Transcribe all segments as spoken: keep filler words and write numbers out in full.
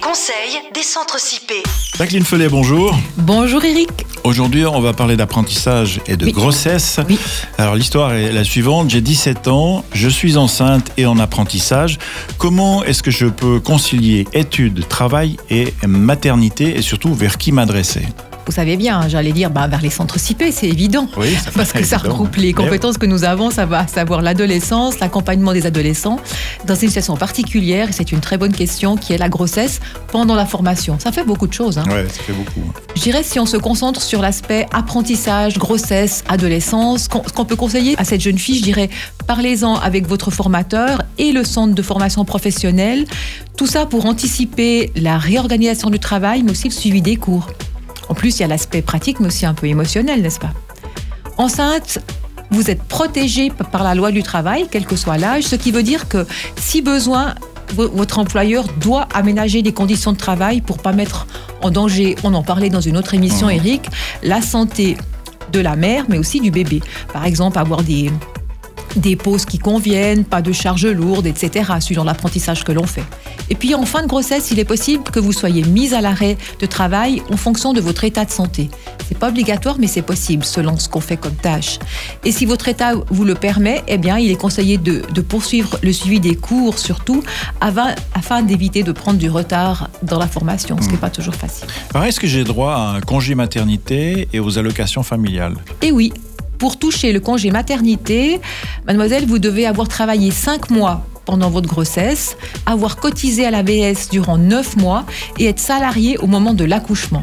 conseils des centres C I P. Jacqueline Felet, bonjour. Bonjour Eric. Aujourd'hui, on va parler d'apprentissage et de Oui. grossesse. Oui. Alors, l'histoire est la suivante. J'ai dix-sept ans, je suis enceinte et en apprentissage. Comment est-ce que je peux concilier études, travail et maternité et surtout vers qui m'adresser ? Vous savez bien, j'allais dire bah, vers les centres C I P, c'est évident. Oui, ça Parce que ça évident. regroupe les compétences que nous avons, ça va savoir l'adolescence, l'accompagnement des adolescents, dans une situation particulière, et c'est une très bonne question, qui est la grossesse pendant la formation. Ça fait beaucoup de choses. Hein. Oui, ça fait beaucoup. Je dirais, si on se concentre sur l'aspect apprentissage, grossesse, adolescence, ce qu'on, ce qu'on peut conseiller à cette jeune fille, je dirais, parlez-en avec votre formateur et le centre de formation professionnelle. Tout ça pour anticiper la réorganisation du travail, mais aussi le suivi des cours. En plus, il y a l'aspect pratique, mais aussi un peu émotionnel, n'est-ce pas ? Enceinte, vous êtes protégé par la loi du travail, quel que soit l'âge, ce qui veut dire que, si besoin, votre employeur doit aménager des conditions de travail pour ne pas mettre en danger, on en parlait dans une autre émission, mmh. Eric, la santé de la mère, mais aussi du bébé. Par exemple, avoir des, des pauses qui conviennent, pas de charges lourdes, et cetera, suivant l'apprentissage que l'on fait. Et puis, en fin de grossesse, il est possible que vous soyez mise à l'arrêt de travail en fonction de votre état de santé. C'est pas obligatoire, mais c'est possible selon ce qu'on fait comme tâche. Et si votre état vous le permet, eh bien, il est conseillé de, de poursuivre le suivi des cours, surtout, avant, afin d'éviter de prendre du retard dans la formation, ce qui n'est pas toujours facile. Alors, est-ce que j'ai droit à un congé maternité et aux allocations familiales ? Eh oui. Pour toucher le congé maternité, mademoiselle, vous devez avoir travaillé cinq mois pendant votre grossesse, avoir cotisé à l'A V S durant neuf mois et être salarié au moment de l'accouchement.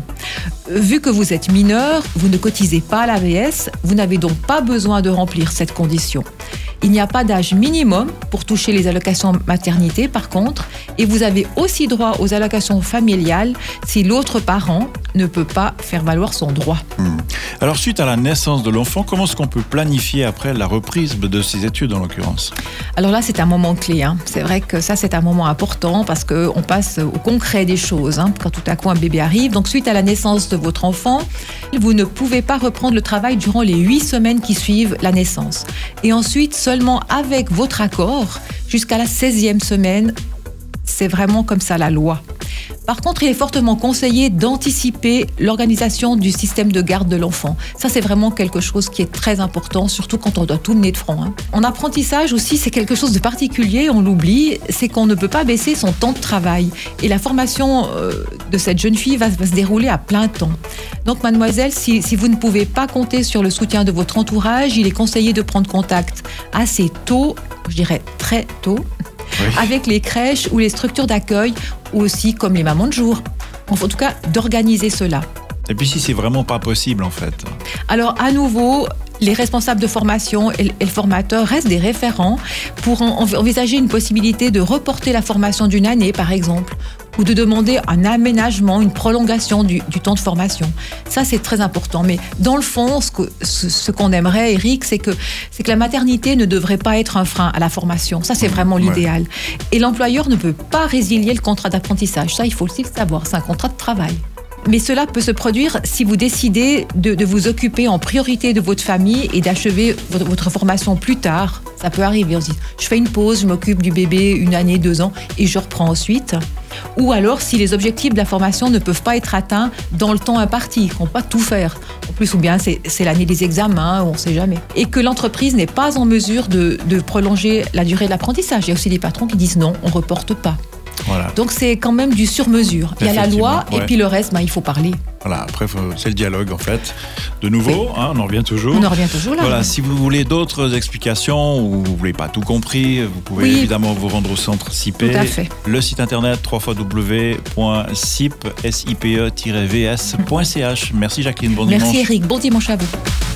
Vu que vous êtes mineur, vous ne cotisez pas à l'A V S, vous n'avez donc pas besoin de remplir cette condition. Il n'y a pas d'âge minimum pour toucher les allocations maternité, par contre, et vous avez aussi droit aux allocations familiales si l'autre parent ne peut pas faire valoir son droit. Mmh. Alors, suite à la naissance de l'enfant, comment est-ce qu'on peut planifier après la reprise de ses études, en l'occurrence ? Alors là, c'est un moment clé. Hein. C'est vrai que ça, c'est un moment important parce qu'on passe au concret des choses, hein, quand tout à coup un bébé arrive. Donc, suite à la naissance de votre enfant, vous ne pouvez pas reprendre le travail durant les huit semaines qui suivent la naissance. Et ensuite, seulement avec votre accord, jusqu'à la seizième semaine, c'est vraiment comme ça la loi. Par contre, il est fortement conseillé d'anticiper l'organisation du système de garde de l'enfant. Ça, c'est vraiment quelque chose qui est très important, surtout quand on doit tout mener de front. Hein. En apprentissage aussi, c'est quelque chose de particulier, on l'oublie, c'est qu'on ne peut pas baisser son temps de travail. Et la formation euh, de cette jeune fille va, va se dérouler à plein temps. Donc, mademoiselle, si, si vous ne pouvez pas compter sur le soutien de votre entourage, il est conseillé de prendre contact assez tôt, je dirais très tôt, oui. avec les crèches ou les structures d'accueil, ou aussi comme les mamans de jour. En tout cas, d'organiser cela. Et puis si c'est vraiment pas possible, en fait. Alors, à nouveau, les responsables de formation et le formateur restent des référents pour envisager une possibilité de reporter la formation d'une année, par exemple, ou de demander un aménagement, une prolongation du, du temps de formation. Ça, c'est très important. Mais dans le fond, ce, que, ce, ce qu'on aimerait, Eric, c'est que, c'est que la maternité ne devrait pas être un frein à la formation. Ça, c'est vraiment l'idéal. Ouais. Et l'employeur ne peut pas résilier le contrat d'apprentissage. Ça, il faut aussi le savoir. C'est un contrat de travail. Mais cela peut se produire si vous décidez de, de vous occuper en priorité de votre famille et d'achever votre, votre formation plus tard. Ça peut arriver. On se dit, je fais une pause, je m'occupe du bébé une année, deux ans et je reprends ensuite. Ou alors, si les objectifs de la formation ne peuvent pas être atteints dans le temps imparti, qu'on ne peut pas tout faire. En plus, ou bien c'est, c'est l'année des examens, on ne sait jamais. Et que l'entreprise n'est pas en mesure de, de prolonger la durée de l'apprentissage. Il y a aussi des patrons qui disent non, on ne reporte pas. Voilà. Donc c'est quand même du sur-mesure. Il y a la loi ouais. et puis le reste, ben, il faut parler. Voilà, après c'est le dialogue en fait. De nouveau, oui. hein, on en revient toujours. On en revient toujours là. Voilà, si vous voulez d'autres explications ou vous voulez pas tout compris, vous pouvez oui. évidemment vous rendre au centre C I P. Tout à fait. Le site internet w w w point sipe tiret v s point c h. Merci Jacqueline, bon Merci dimanche. Merci Eric, bon dimanche à vous.